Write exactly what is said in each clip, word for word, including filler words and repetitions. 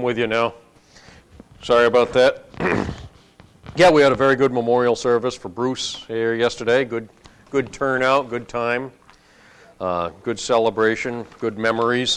I'm with you now. Sorry about that. Yeah, we had a very good memorial service for Bruce here yesterday. Good, good turnout, good time, uh, good celebration, good memories.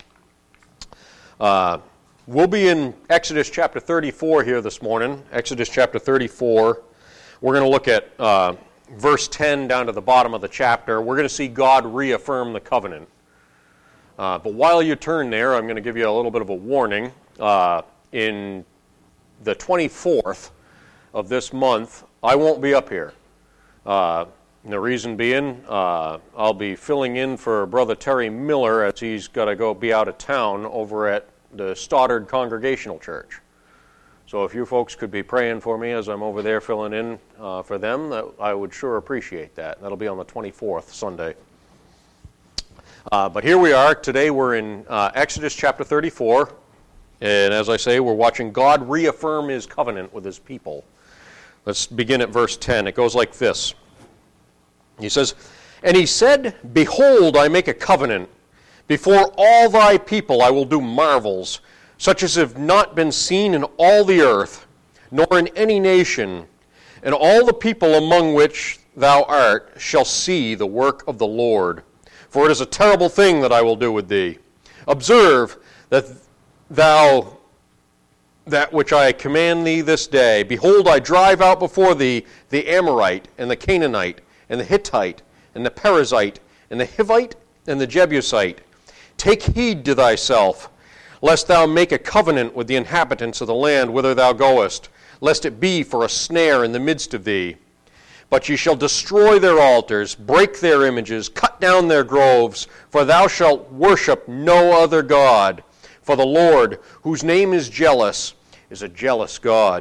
Uh, we'll be in Exodus chapter thirty-four here this morning. Exodus chapter thirty-four. We're going to look at uh, verse ten down to the bottom of the chapter. We're going to see God reaffirm the covenant. Uh, but while you turn there, I'm going to give you a little bit of a warning. Uh, in the twenty-fourth of this month, I won't be up here. Uh, the reason being, uh, I'll be filling in for Brother Terry Miller as he's got to go be out of town over at the Stoddard Congregational Church. So if you folks could be praying for me as I'm over there filling in uh, for them, that, I would sure appreciate that. That'll be on the twenty-fourth, Sunday. Uh, but here we are. Today we're in uh, Exodus chapter thirty-four. And as I say, we're watching God reaffirm his covenant with his people. Let's begin at verse ten. It goes like this. He says, "And he said, Behold, I make a covenant. Before all thy people I will do marvels, such as have not been seen in all the earth, nor in any nation. And all the people among which thou art shall see the work of the Lord. For it is a terrible thing that I will do with thee. Observe that thou, that which I command thee this day. Behold, I drive out before thee the Amorite, and the Canaanite, and the Hittite, and the Perizzite, and the Hivite, and the Jebusite. Take heed to thyself, lest thou make a covenant with the inhabitants of the land whither thou goest, lest it be for a snare in the midst of thee. But ye shall destroy their altars, break their images, cut down their groves, for thou shalt worship no other God. For the Lord, whose name is jealous, is a jealous God.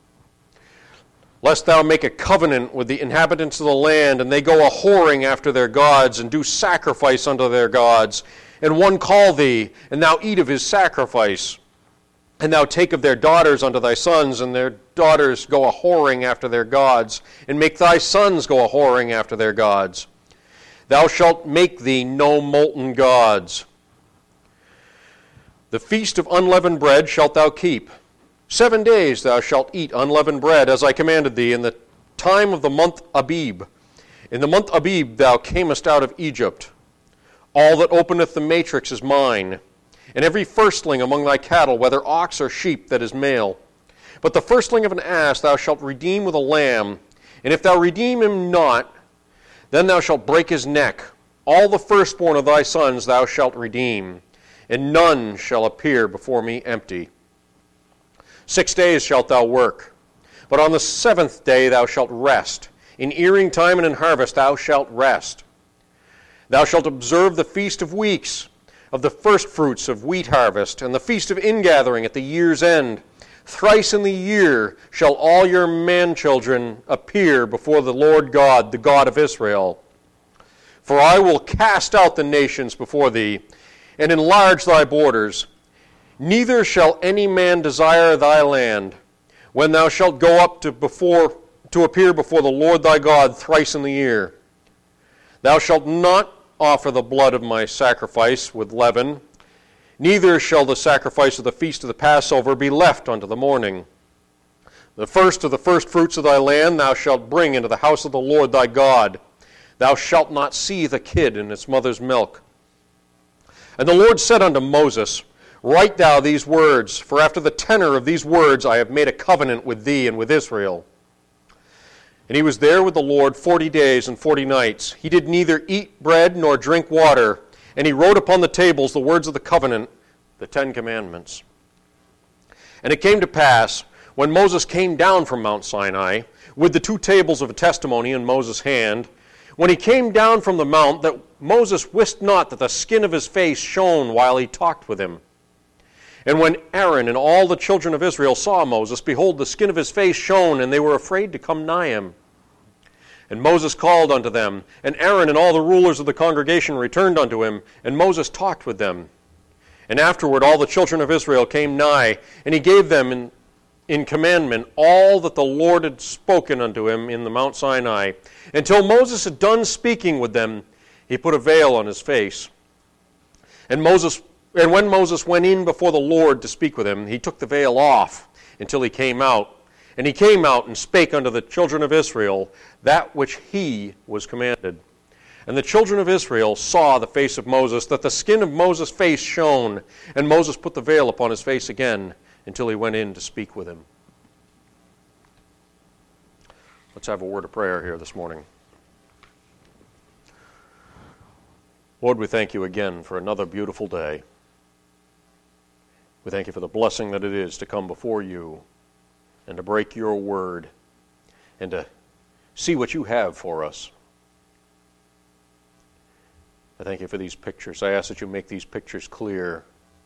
Lest thou make a covenant with the inhabitants of the land, and they go a whoring after their gods, and do sacrifice unto their gods. And one call thee, and thou eat of his sacrifice. And thou take of their daughters unto thy sons, and their daughters go a whoring after their gods, and make thy sons go a whoring after their gods. Thou shalt make thee no molten gods. The feast of unleavened bread shalt thou keep. Seven days thou shalt eat unleavened bread, as I commanded thee, in the time of the month Abib. In the month Abib thou camest out of Egypt. All that openeth the matrix is mine, and every firstling among thy cattle, whether ox or sheep, that is male. But the firstling of an ass thou shalt redeem with a lamb, and if thou redeem him not, then thou shalt break his neck. All the firstborn of thy sons thou shalt redeem, and none shall appear before me empty. Six days shalt thou work, but on the seventh day thou shalt rest. In earing time and in harvest thou shalt rest. Thou shalt observe the feast of weeks, of the firstfruits of wheat harvest, and the feast of ingathering at the year's end. Thrice in the year shall all your man-children appear before the Lord God, the God of Israel. For I will cast out the nations before thee, and enlarge thy borders. Neither shall any man desire thy land, when thou shalt go up to before to appear before the Lord thy God thrice in the year. Thou shalt not offer the blood of my sacrifice with leaven, neither shall the sacrifice of the feast of the Passover be left unto the morning. The first of the firstfruits of thy land thou shalt bring into the house of the Lord thy God. Thou shalt not seethe a kid in its mother's milk. And the Lord said unto Moses, Write thou these words, for after the tenor of these words I have made a covenant with thee and with Israel. And he was there with the Lord forty days and forty nights. He did neither eat bread nor drink water, and he wrote upon the tables the words of the covenant, the Ten Commandments. And it came to pass, when Moses came down from Mount Sinai, with the two tables of testimony in Moses' hand, when he came down from the mount, that Moses wist not that the skin of his face shone while he talked with him. And when Aaron and all the children of Israel saw Moses, behold, the skin of his face shone, and they were afraid to come nigh him. And Moses called unto them, and Aaron and all the rulers of the congregation returned unto him, and Moses talked with them. And afterward all the children of Israel came nigh, and he gave them in, in commandment all that the Lord had spoken unto him in the Mount Sinai. Until Moses had done speaking with them, he put a veil on his face. And Moses And when Moses went in before the Lord to speak with him, he took the veil off until he came out. And he came out and spake unto the children of Israel that which he was commanded. And the children of Israel saw the face of Moses, that the skin of Moses' face shone. And Moses put the veil upon his face again until he went in to speak with him. Let's have a word of prayer here this morning. Lord, we thank you again for another beautiful day. We thank you for the blessing that it is to come before you and to break your word and to see what you have for us. I thank you for these pictures. I ask that you make these pictures clear.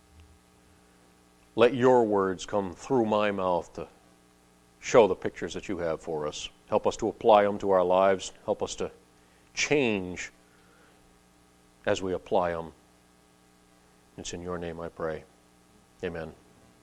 Let your words come through my mouth to show the pictures that you have for us. Help us to apply them to our lives. Help us to change as we apply them. It's in your name I pray. Amen.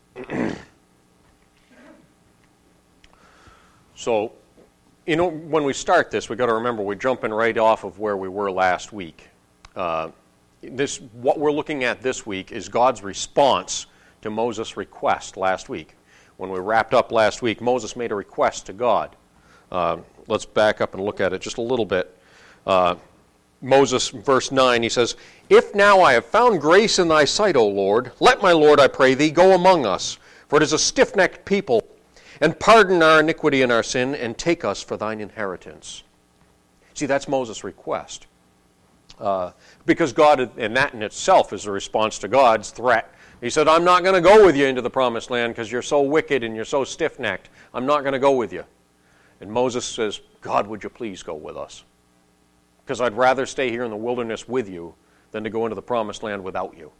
So, you know, when we start this, we've got to remember we're jumping right off of where we were last week. Uh, this, what we're looking at this week is God's response to Moses' request last week. When we wrapped up last week, Moses made a request to God. Uh, let's back up and look at it just a little bit. Uh, Moses, verse nine, he says, If now I have found grace in thy sight, O Lord, let my Lord, I pray thee, go among us, for it is a stiff-necked people, and pardon our iniquity and our sin, and take us for thine inheritance. See, that's Moses' request. Uh, because God, and that in itself is a response to God's threat. He said, I'm not going to go with you into the promised land because you're so wicked and you're so stiff-necked. I'm not going to go with you. And Moses says, God, would you please go with us? Because I'd rather stay here in the wilderness with you than to go into the promised land without you.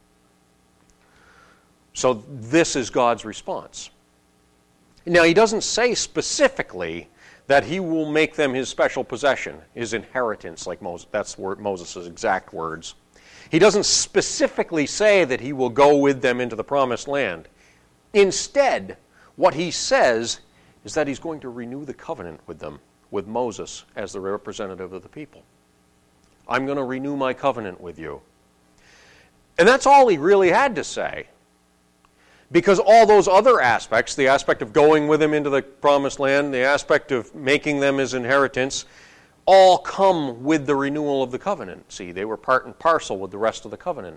So this is God's response. Now, he doesn't say specifically that he will make them his special possession, his inheritance, like Moses. That's Moses' exact words. He doesn't specifically say that he will go with them into the promised land. Instead, what he says is that he's going to renew the covenant with them, with Moses as the representative of the people. I'm going to renew my covenant with you. And that's all he really had to say. Because all those other aspects, the aspect of going with him into the promised land, the aspect of making them his inheritance, all come with the renewal of the covenant. See, they were part and parcel with the rest of the covenant.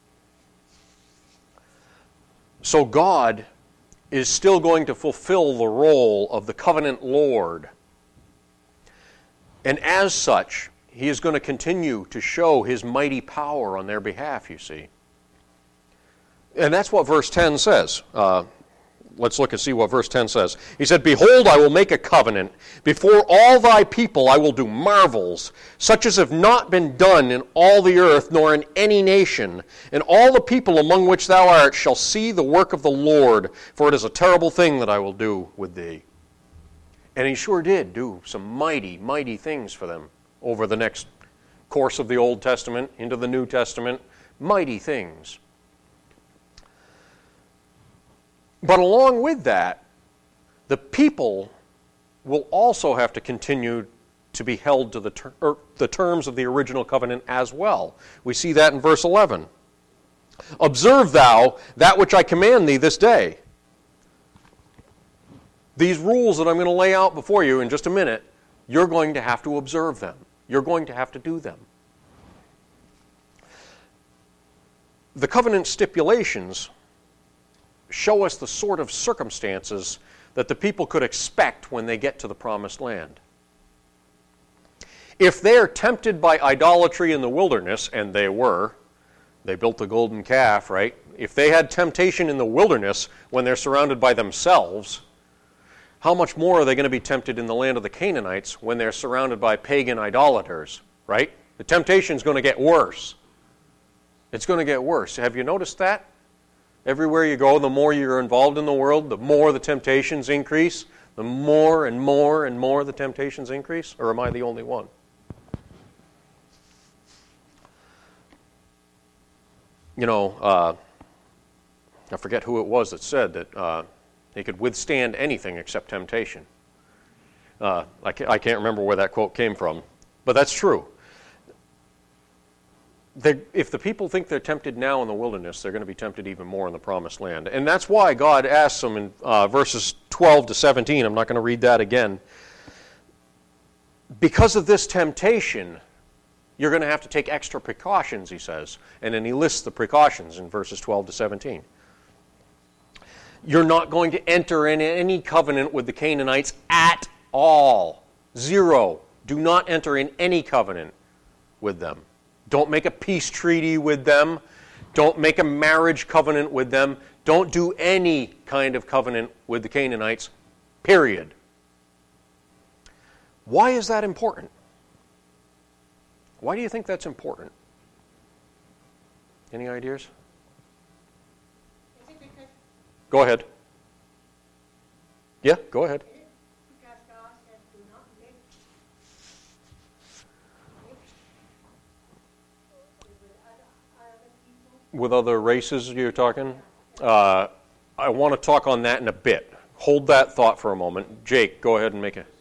So God is still going to fulfill the role of the covenant Lord. And as such, he is going to continue to show his mighty power on their behalf, you see. And that's what verse ten says. Uh, let's look and see what verse ten says. He said, Behold, I will make a covenant. Before all thy people I will do marvels, such as have not been done in all the earth, nor in any nation. And all the people among which thou art shall see the work of the Lord, for it is a terrible thing that I will do with thee. And he sure did do some mighty, mighty things for them over the next course of the Old Testament into the New Testament. Mighty things. But along with that, the people will also have to continue to be held to the, ter- er, the terms of the original covenant as well. We see that in verse eleven. Observe thou that which I command thee this day. These rules that I'm going to lay out before you in just a minute, you're going to have to observe them. You're going to have to do them. The covenant stipulations show us the sort of circumstances that the people could expect when they get to the promised land. If they're tempted by idolatry in the wilderness, and they were, they built the golden calf, right? If they had temptation in the wilderness when they're surrounded by themselves, how much more are they going to be tempted in the land of the Canaanites when they're surrounded by pagan idolaters, right? The temptation's going to get worse. It's going to get worse. Have you noticed that? Everywhere you go, the more you're involved in the world, the more the temptations increase, the more and more and more the temptations increase? Or am I the only one? You know, uh, I forget who it was that said that uh, he could withstand anything except temptation. Uh, I, can't, I can't remember where that quote came from, but that's true. they, if the people think they're tempted now in the wilderness, they're going to be tempted even more in the promised land. And that's why God asks them in uh, verses twelve to seventeen, I'm not going to read that again, because of this temptation, you're going to have to take extra precautions, he says. And then he lists the precautions in verses twelve to seventeen. You're not going to enter in any covenant with the Canaanites at all. Zero. Do not enter in any covenant with them. Don't make a peace treaty with them. Don't make a marriage covenant with them. Don't do any kind of covenant with the Canaanites, period. Why is that important? Why do you think that's important? Any ideas? Is it because, Go ahead. Yeah, go ahead. is it because God said do not mix, mix with other, other people? With other races you're talking? Uh, I want to talk on that in a bit. Hold that thought for a moment. Jake, go ahead and make it.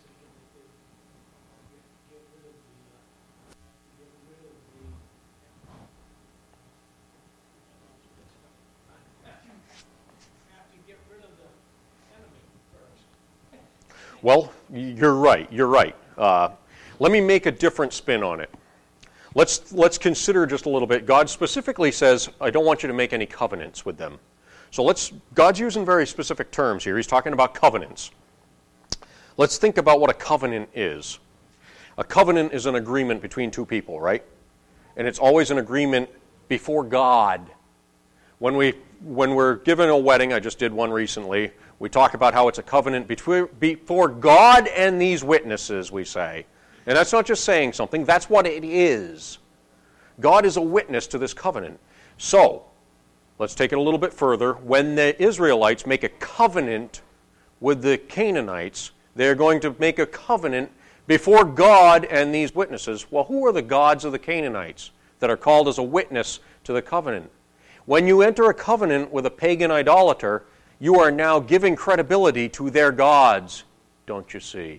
Well, you're right. You're right. Uh, let me make a different spin on it. Let's let's consider just a little bit. God specifically says, "I don't want you to make any covenants with them." So let's. God's using very specific terms here. He's talking about covenants. Let's think about what a covenant is. A covenant is an agreement between two people, right? And it's always an agreement before God. When we when we're given a wedding, I just did one recently. We talk about how it's a covenant between, before God and these witnesses, we say. And that's not just saying something, that's what it is. God is a witness to this covenant. So, let's take it a little bit further. When the Israelites make a covenant with the Canaanites, they're going to make a covenant before God and these witnesses. Well, who are the gods of the Canaanites that are called as a witness to the covenant? When you enter a covenant with a pagan idolater, you are now giving credibility to their gods, don't you see?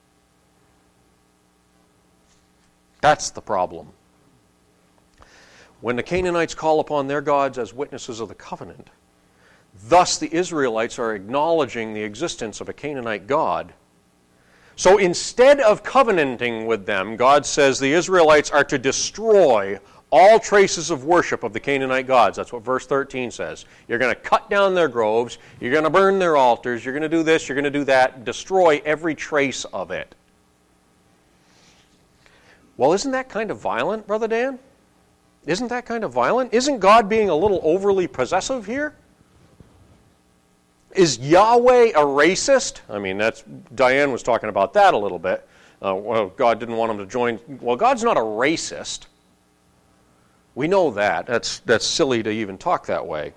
That's the problem. When the Canaanites call upon their gods as witnesses of the covenant, thus the Israelites are acknowledging the existence of a Canaanite god. So instead of covenanting with them, God says the Israelites are to destroy all traces of worship of the Canaanite gods. That's what verse thirteen says. You're going to cut down their groves, you're going to burn their altars, you're going to do this, you're going to do that, destroy every trace of it. Well, isn't that kind of violent, Brother Dan? Isn't that kind of violent? Isn't God being a little overly possessive here? Is Yahweh a racist? I mean, that's Diane was talking about that a little bit. Uh, well, God didn't want him to join. Well, God's not a racist. We know that. That's, that's silly to even talk that way.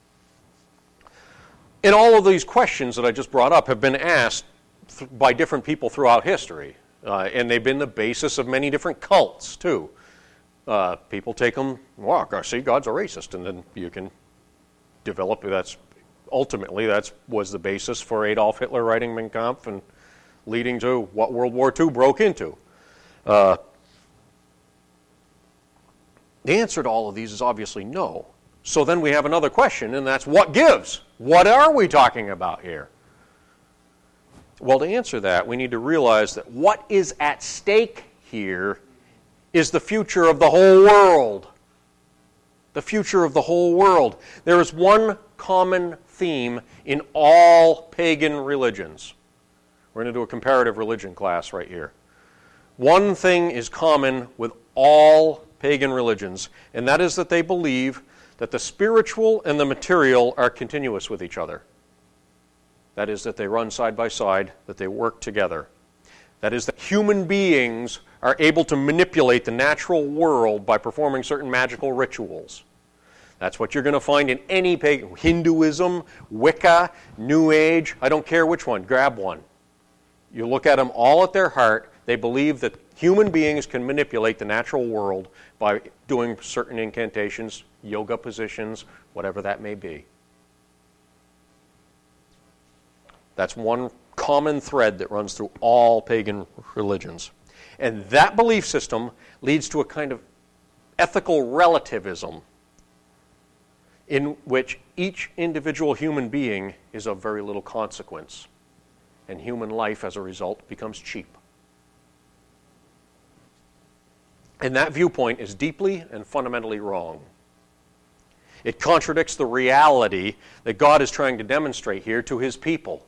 And all of these questions that I just brought up have been asked th- by different people throughout history. Uh, and they've been the basis of many different cults, too. Uh, people take them, wow, see, God's a racist. And then you can develop, that's ultimately, that was the basis for Adolf Hitler writing Mein Kampf and leading to what World War Two broke into. Uh, The answer to all of these is obviously no. So then we have another question, and that's what gives? What are we talking about here? Well, to answer that, we need to realize that what is at stake here is the future of the whole world. The future of the whole world. There is one common theme in all pagan religions. We're going to do a comparative religion class right here. One thing is common with all pagan religions, and that is that they believe that the spiritual and the material are continuous with each other. That is, that they run side by side, that they work together. That is, that human beings are able to manipulate the natural world by performing certain magical rituals. That's what you're going to find in any pagan, Hinduism, Wicca, New Age, I don't care which one, grab one. You look at them all at their heart, they believe that human beings can manipulate the natural world by doing certain incantations, yoga positions, whatever that may be. That's one common thread that runs through all pagan religions. And that belief system leads to a kind of ethical relativism in which each individual human being is of very little consequence, and human life, as a result, becomes cheap. And that viewpoint is deeply and fundamentally wrong. It contradicts the reality that God is trying to demonstrate here to his people.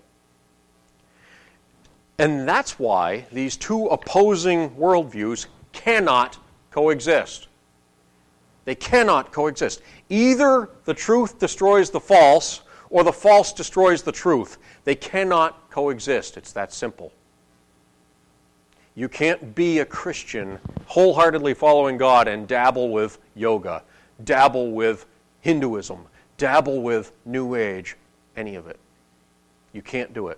And that's why these two opposing worldviews cannot coexist. They cannot coexist. Either the truth destroys the false, or the false destroys the truth. They cannot coexist. It's that simple. You can't be a Christian wholeheartedly following God and dabble with yoga, dabble with Hinduism, dabble with New Age, any of it. You can't do it.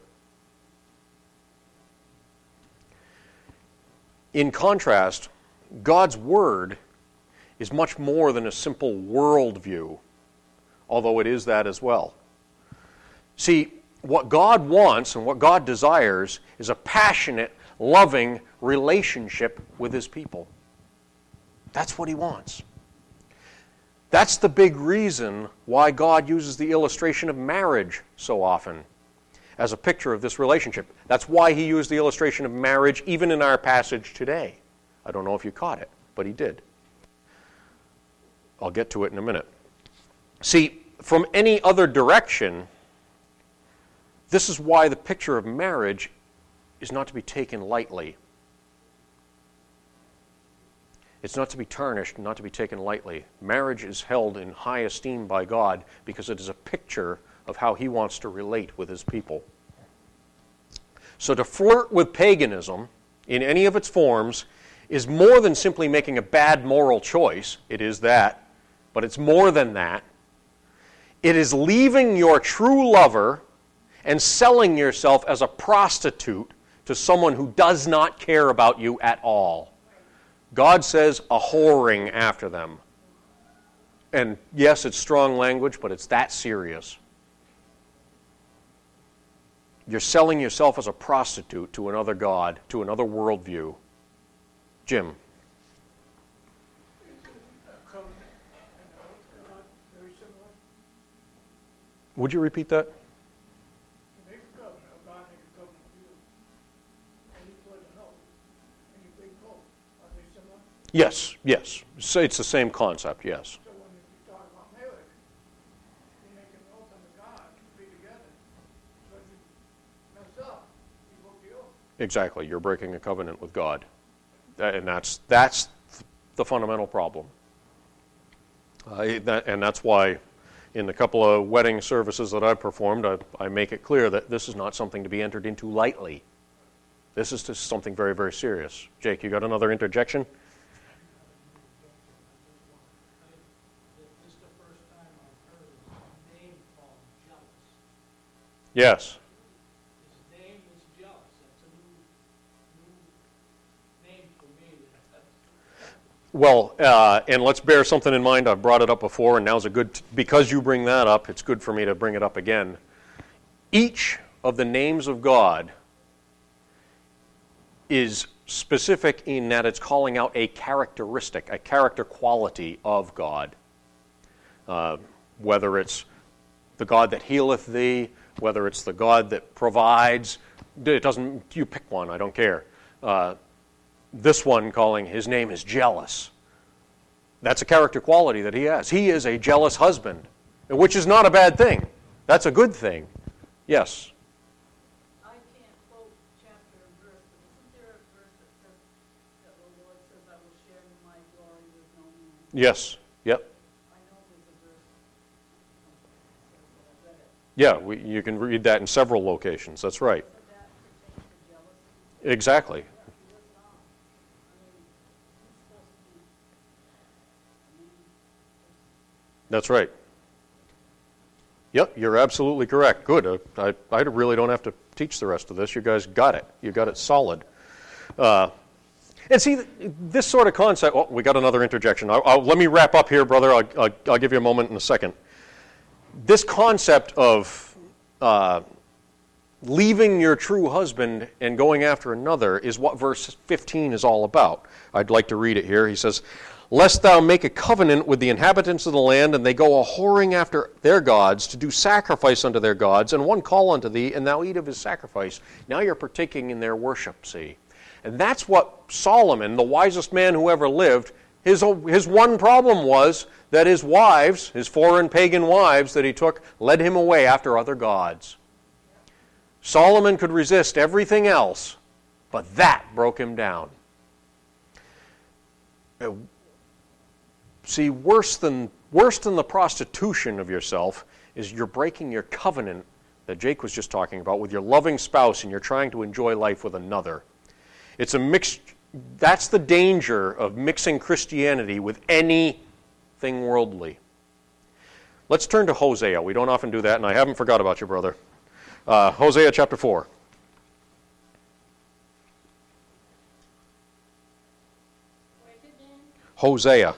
In contrast, God's Word is much more than a simple worldview, although it is that as well. See, what God wants and what God desires is a passionate, loving relationship with his people. That's what he wants. That's the big reason why God uses the illustration of marriage so often as a picture of this relationship. That's why he used the illustration of marriage even in our passage today. I don't know if you caught it, but he did. I'll get to it in a minute. See, from any other direction, this is why the picture of marriage is not to be taken lightly. It's not to be tarnished, not to be taken lightly. Marriage is held in high esteem by God because it is a picture of how he wants to relate with his people. So to flirt with paganism in any of its forms is more than simply making a bad moral choice. It is that, but it's more than that. It is leaving your true lover and selling yourself as a prostitute to someone who does not care about you at all. God says a whoring after them. And yes, it's strong language, but it's that serious. You're selling yourself as a prostitute to another god, to another worldview. Jim. Would you repeat that? Yes, yes. So it's the same concept, yes. So when you talk about marriage, you make an oath unto God to be together. So if you mess up, you broke the oath. Exactly. You're breaking a covenant with God. And that's that's the fundamental problem. Uh, that, and that's why in the couple of wedding services that I've performed, I, I make it clear that this is not something to be entered into lightly. This is just something very, very serious. Jake, you got another interjection? Yes. His name is Jealous. That's a new, new name for me. Well, uh, and let's bear something in mind. I've brought it up before, and now's a good, t- because you bring that up, it's good for me to bring it up again. Each of the names of God is specific in that it's calling out a characteristic, a character quality of God. Uh, whether it's the God that healeth thee, whether it's the God that provides, it doesn't, you pick one, I don't care. Uh, this one calling his name is jealous. That's a character quality that he has. He is a jealous husband, which is not a bad thing. That's a good thing. Yes? I can't quote chapter and verse, but isn't there a verse that says that the Lord says, I will share my glory with no man? Yes. Yep. I know there's a verse that says that. I read it. Yeah, we, you can read that in several locations. That's right. But that pertains to jealousy. Exactly. Yeah, he was not. I mean, he's supposed to be. I mean, That's right. Yep, you're absolutely correct. Good. Uh, I, I really don't have to teach the rest of this. You guys got it. You got it solid. Uh, and see, this sort of concept... Oh, we got another interjection. I'll, I'll, let me wrap up here, brother. I'll, I'll, I'll give you a moment in a second. This concept of uh, leaving your true husband and going after another is what verse fifteen is all about. I'd like to read it here. He says, lest thou make a covenant with the inhabitants of the land, and they go a-whoring after their gods, to do sacrifice unto their gods, and one call unto thee, and thou eat of his sacrifice. Now you're partaking in their worship, see? And that's what Solomon, the wisest man who ever lived, his, his one problem was that his wives, his foreign pagan wives that he took, led him away after other gods. Solomon could resist everything else, but that broke him down. See, worse than, worse than the prostitution of yourself is you're breaking your covenant that Jake was just talking about with your loving spouse, and you're trying to enjoy life with another. It's a mixed, that's the danger of mixing Christianity with anything worldly. Let's turn to Hosea. We don't often do that, and I haven't forgot about you, brother. Uh, Hosea chapter four. Where's it then? Hosea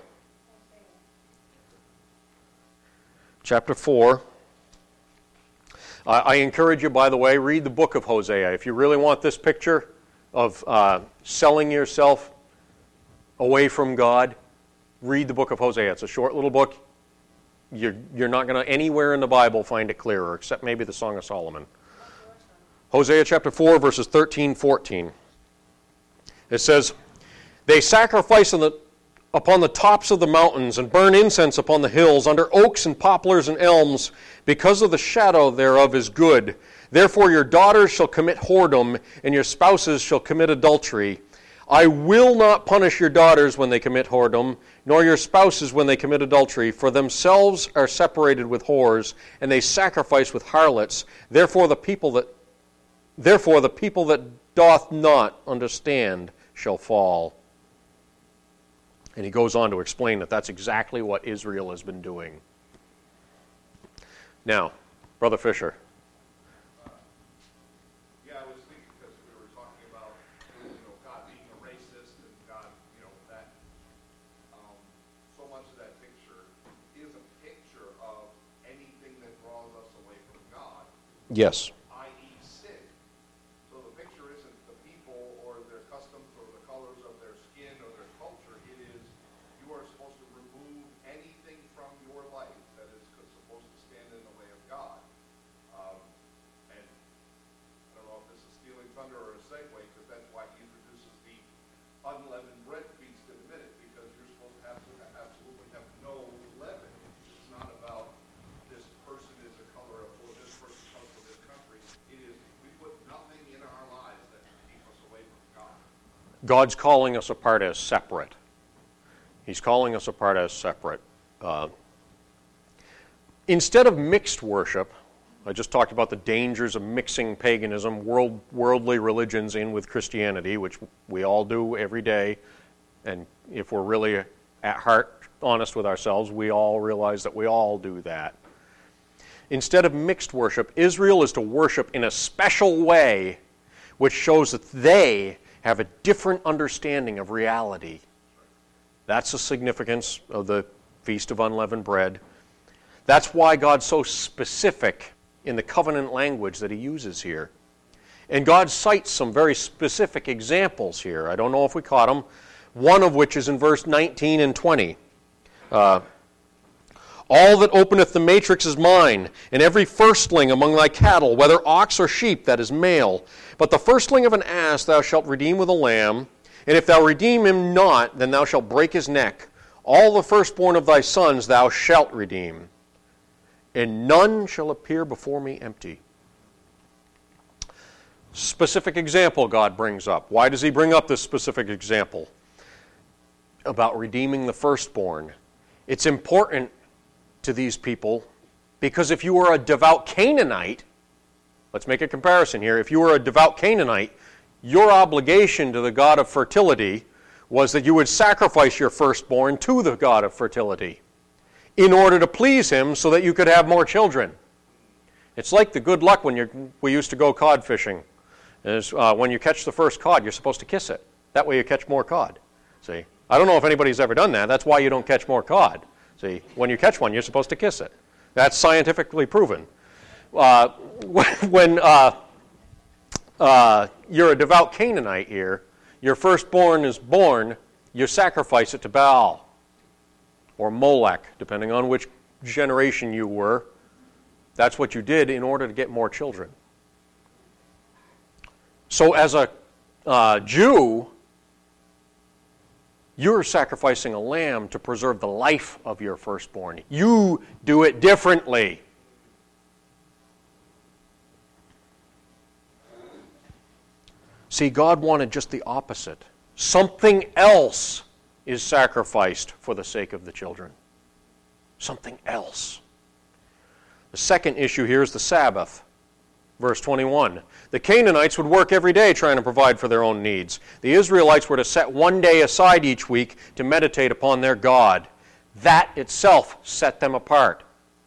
chapter four. Uh, I encourage you, by the way, read the book of Hosea. If you really want this picture of uh, selling yourself away from God, read the book of Hosea. It's a short little book. You're, you're not going to anywhere in the Bible find it clearer, except maybe the Song of Solomon. Hosea chapter four, verses thirteen, fourteen. It says, they sacrifice on the, upon the tops of the mountains and burn incense upon the hills, under oaks and poplars and elms, because of the shadow thereof is good. Therefore your daughters shall commit whoredom, and your spouses shall commit adultery. I will not punish your daughters when they commit whoredom, nor your spouses when they commit adultery, for themselves are separated with whores, and they sacrifice with harlots. Therefore the people that therefore the people that doth not understand shall fall. And he goes on to explain that that's exactly what Israel has been doing. Now, Brother Fisher. Yeah, I was thinking because we were talking about, you know, God being a racist and God, you know, that um, so much of that picture is a picture of anything that draws us away from God. Yes. that is sin. So the picture isn't the people or their customs or the colors of their skin or their culture. It is you are supposed to remove anything from your life that is supposed to stand in the way of God. Um, and I don't know if this is stealing thunder or a segue, because that's why he introduces the unleavened bread feast in a minute, because you're supposed to have to absolutely have no leaven. It's not about this person is a color of, or this person comes from this country. It is, we put nothing in our lives that can keep us away from God. God's calling us apart as separate. He's calling us apart as separate. Uh, instead of mixed worship, I just talked about the dangers of mixing paganism, world, worldly religions in with Christianity, which we all do every day. And if we're really at heart honest with ourselves, we all realize that we all do that. Instead of mixed worship, Israel is to worship in a special way, which shows that they have a different understanding of reality. That's the significance of the Feast of Unleavened Bread. That's why God's so specific in the covenant language that he uses here. And God cites some very specific examples here. I don't know if we caught them. One of which is in verse nineteen and twenty. Uh, All that openeth the matrix is mine, and every firstling among thy cattle, whether ox or sheep, that is male. But the firstling of an ass thou shalt redeem with a lamb, and if thou redeem him not, then thou shalt break his neck. All the firstborn of thy sons thou shalt redeem, and none shall appear before me empty. Specific example God brings up. Why does he bring up this specific example about redeeming the firstborn? It's important to these people because if you were a devout Canaanite, let's make a comparison here. If you were a devout Canaanite, your obligation to the god of fertility was that you would sacrifice your firstborn to the god of fertility in order to please him so that you could have more children. It's like the good luck when you're, we used to go cod fishing. Is, uh, when you catch the first cod, you're supposed to kiss it. That way you catch more cod. See? I don't know if anybody's ever done that. That's why you don't catch more cod. See? When you catch one, you're supposed to kiss it. That's scientifically proven. Uh, when uh, uh, you're a devout Canaanite here, your firstborn is born, you sacrifice it to Baal. or Molech, depending on which generation you were. That's what you did in order to get more children. So as a uh, Jew, you're sacrificing a lamb to preserve the life of your firstborn. You do it differently. See, God wanted just the opposite. Something else is sacrificed for the sake of the children. Something else. The second issue here is the Sabbath. Verse twenty-one. The Canaanites would work every day trying to provide for their own needs. The Israelites were to set one day aside each week to meditate upon their God. That itself set them apart.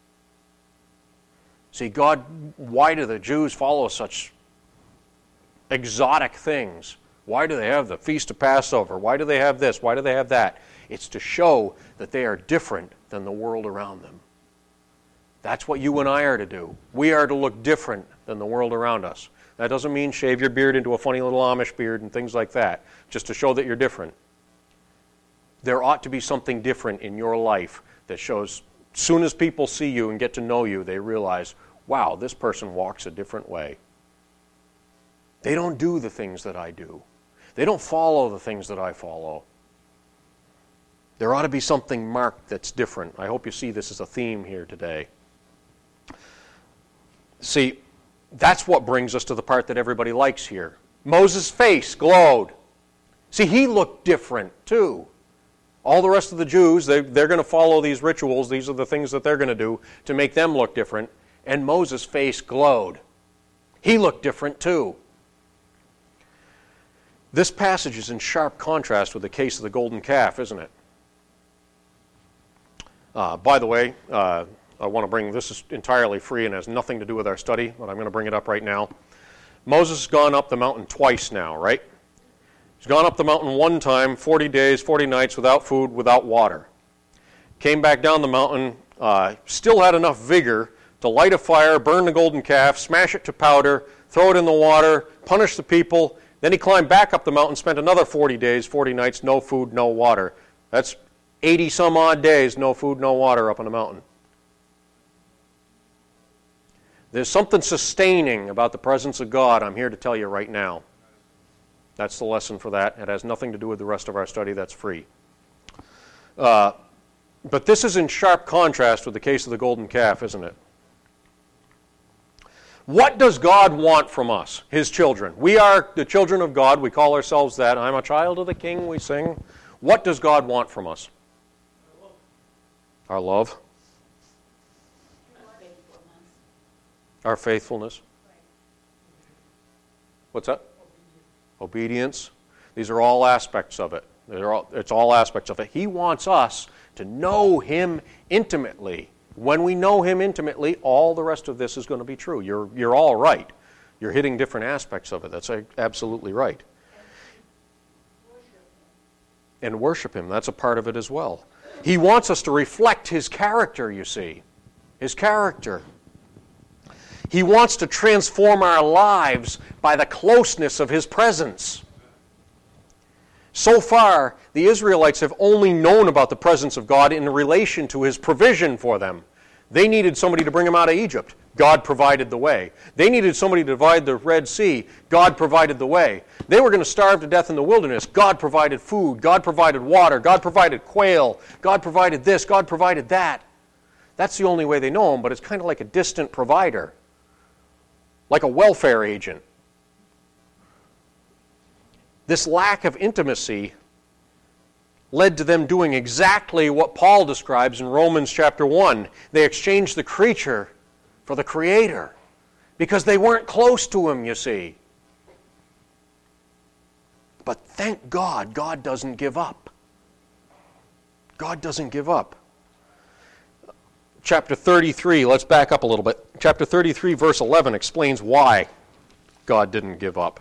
See, God, why do the Jews follow such exotic things? Why do they have the Feast of Passover? Why do they have this? Why do they have that? It's to show that they are different than the world around them. That's what you and I are to do. We are to look different than the world around us. That doesn't mean shave your beard into a funny little Amish beard and things like that, just to show that you're different. There ought to be something different in your life that shows, as soon as people see you and get to know you, they realize, wow, this person walks a different way. They don't do the things that I do. They don't follow the things that I follow. There ought to be something marked that's different. I hope you see this as a theme here today. See, that's what brings us to the part that everybody likes here. Moses' face glowed. See, he looked different too. All the rest of the Jews, they, they're going to follow these rituals. These are the things that they're going to do to make them look different. And Moses' face glowed. He looked different too. This passage is in sharp contrast with the case of the golden calf, isn't it? Uh, by the way, uh, I want to bring, this is entirely free and has nothing to do with our study, but I'm going to bring it up right now. Moses has gone up the mountain twice now, right? He's gone up the mountain one time, forty days, forty nights, without food, without water. Came back down the mountain, uh, still had enough vigor to light a fire, burn the golden calf, smash it to powder, throw it in the water, punish the people. Then he climbed back up the mountain, spent another forty days, forty nights, no food, no water. That's eighty some odd days, no food, no water up on the mountain. There's something sustaining about the presence of God, I'm here to tell you right now. That's the lesson for that. It has nothing to do with the rest of our study. That's free. Uh, but this is in sharp contrast with the case of the golden calf, isn't it? What does God want from us, His children? We are the children of God. We call ourselves that. I'm a child of the King, we sing. What does God want from us? Our love. Our faithfulness. What's that? Obedience. These are all aspects of it. They're all, it's all aspects of it. He wants us to know Him intimately. When we know Him intimately, all the rest of this is going to be true. You're, you're all right. You're hitting different aspects of it. That's absolutely right. And worship Him. That's a part of it as well. He wants us to reflect His character, you see. His character. He wants to transform our lives by the closeness of His presence. So far, the Israelites have only known about the presence of God in relation to His provision for them. They needed somebody to bring them out of Egypt. God provided the way. They needed somebody to divide the Red Sea. God provided the way. They were going to starve to death in the wilderness. God provided food. God provided water. God provided quail. God provided this. God provided that. That's the only way they know Him, but it's kind of like a distant provider. Like a welfare agent. This lack of intimacy led to them doing exactly what Paul describes in Romans chapter one. They exchanged the creature for the Creator because they weren't close to Him, you see. But thank God, God doesn't give up. God doesn't give up. Chapter thirty-three, let's back up a little bit. Chapter thirty-three, verse eleven explains why God didn't give up.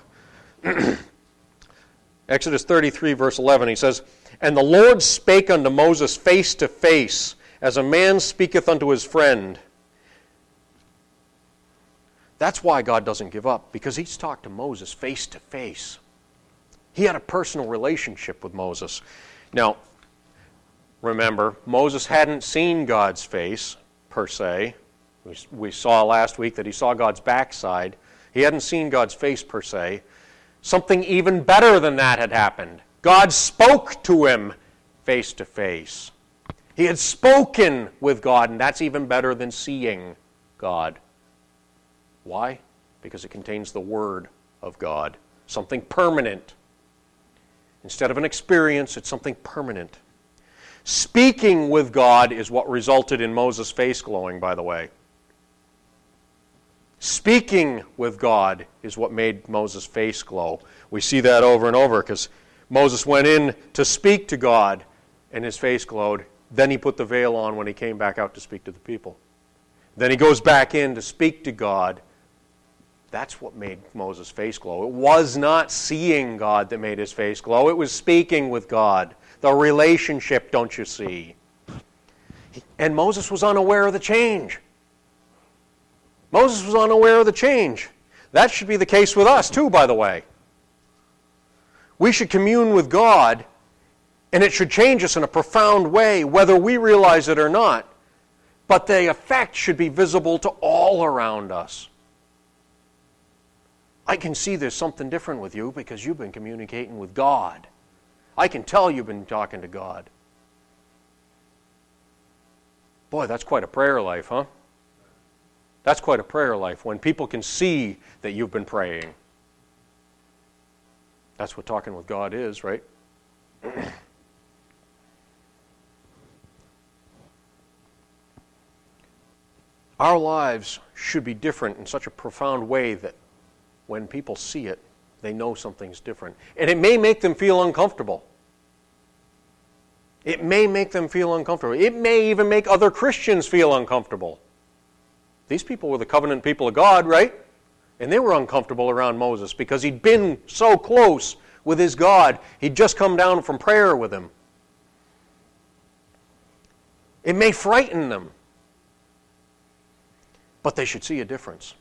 Exodus thirty-three, verse eleven, he says, "And the Lord spake unto Moses face to face, as a man speaketh unto his friend." That's why God doesn't give up, because He's talked to Moses face to face. He had a personal relationship with Moses. Now, remember, Moses hadn't seen God's face, per se. We, we saw last week that he saw God's backside. He hadn't seen God's face, per se. Something even better than that had happened. God spoke to him face to face. He had spoken with God, and that's even better than seeing God. Why? Because it contains the Word of God, something permanent. Instead of an experience, it's something permanent. Speaking with God is what resulted in Moses' face glowing, by the way. Speaking with God is what made Moses' face glow. We see that over and over because Moses went in to speak to God and his face glowed. Then he put the veil on when he came back out to speak to the people. Then he goes back in to speak to God. That's what made Moses' face glow. It was not seeing God that made his face glow. It was speaking with God. The relationship, don't you see? And Moses was unaware of the change. Moses was unaware of the change. That should be the case with us too, by the way. We should commune with God, and it should change us in a profound way, whether we realize it or not. But the effect should be visible to all around us. I can see there's something different with you because you've been communicating with God. I can tell you've been talking to God. Boy, that's quite a prayer life, huh? That's quite a prayer life when people can see that you've been praying. That's what talking with God is, right? Our lives should be different in such a profound way that when people see it, they know something's different. And it may make them feel uncomfortable. It may make them feel uncomfortable. It may even make other Christians feel uncomfortable. These people were the covenant people of God, right? And they were uncomfortable around Moses because he'd been so close with his God. He'd just come down from prayer with him. It may frighten them. But they should see a difference.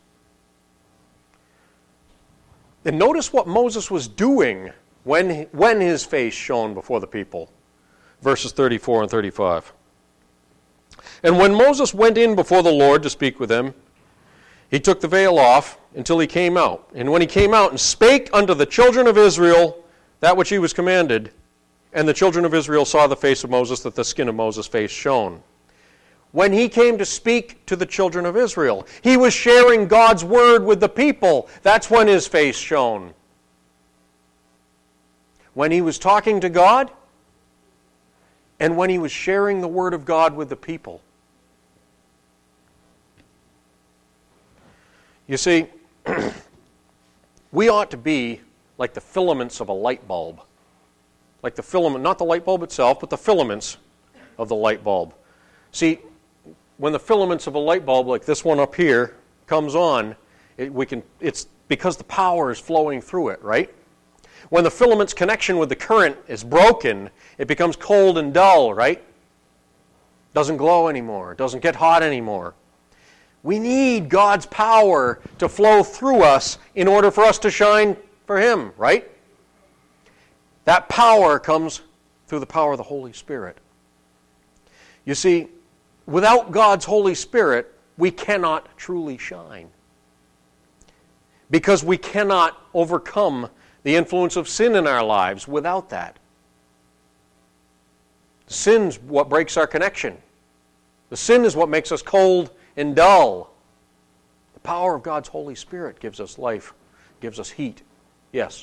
And notice what Moses was doing when, when his face shone before the people. Verses thirty-four and thirty-five. And when Moses went in before the Lord to speak with him, he took the veil off until he came out. And when he came out and spake unto the children of Israel that which he was commanded, and the children of Israel saw the face of Moses, that the skin of Moses' face shone. When he came to speak to the children of Israel, he was sharing God's word with the people. That's when his face shone. When he was talking to God, and when he was sharing the word of God with the people. You see, we ought to be like the filaments of a light bulb. Like the filament, not the light bulb itself, but the filaments of the light bulb. See, when the filaments of a light bulb, like this one up here, comes on, it, we can, it's because the power is flowing through it, right? When the filament's connection with the current is broken, it becomes cold and dull, right? Doesn't glow anymore. Doesn't get hot anymore. We need God's power to flow through us in order for us to shine for Him, right? That power comes through the power of the Holy Spirit. You see, without God's Holy Spirit, we cannot truly shine. Because we cannot overcome the influence of sin in our lives without that. Sin's what breaks our connection. The sin is what makes us cold and dull. The power of God's Holy Spirit gives us life, gives us heat. Yes?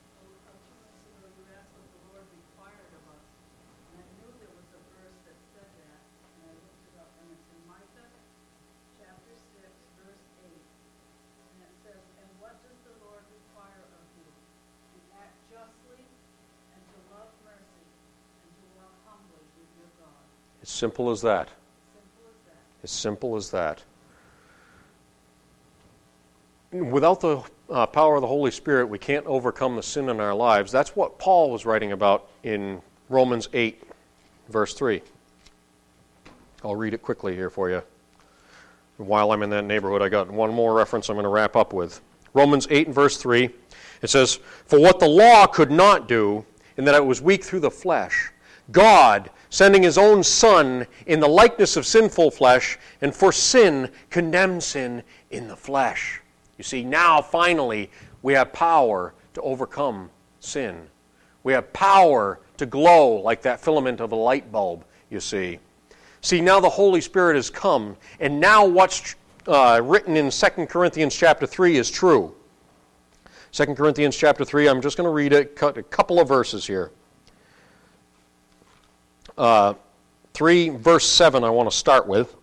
As simple as that. As simple as that. Without the uh, power of the Holy Spirit, we can't overcome the sin in our lives. That's what Paul was writing about in Romans eight, verse three. I'll read it quickly here for you. While I'm in that neighborhood, I got one more reference I'm going to wrap up with. Romans eight and verse three. It says, "For what the law could not do, in that it was weak through the flesh, God, sending his own Son in the likeness of sinful flesh, and for sin condemned sin in the flesh. You see, now finally we have power to overcome sin. We have power to glow like that filament of a light bulb, you see. See, now the Holy Spirit has come, and now what's uh, written in Second Corinthians chapter three is true. Second Corinthians chapter three, I'm just going to read a, a couple of verses here. Uh, three, verse seven, I want to start with.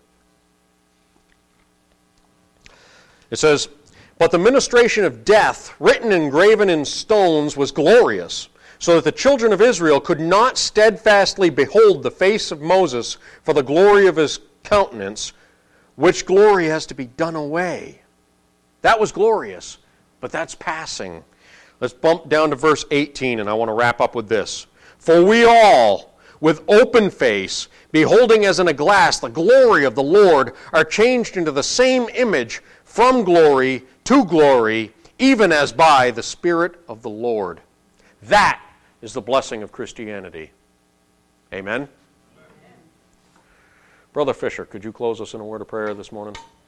It says, "But the ministration of death, written and graven in stones, was glorious, so that the children of Israel could not steadfastly behold the face of Moses for the glory of his countenance, which glory has to be done away." That was glorious, but that's passing. Let's bump down to verse eighteen, and I want to wrap up with this. "For we all, with open face, beholding as in a glass the glory of the Lord, are changed into the same image from glory to glory, even as by the Spirit of the Lord." That is the blessing of Christianity. Amen? Amen. Brother Fisher, could you close us in a word of prayer this morning?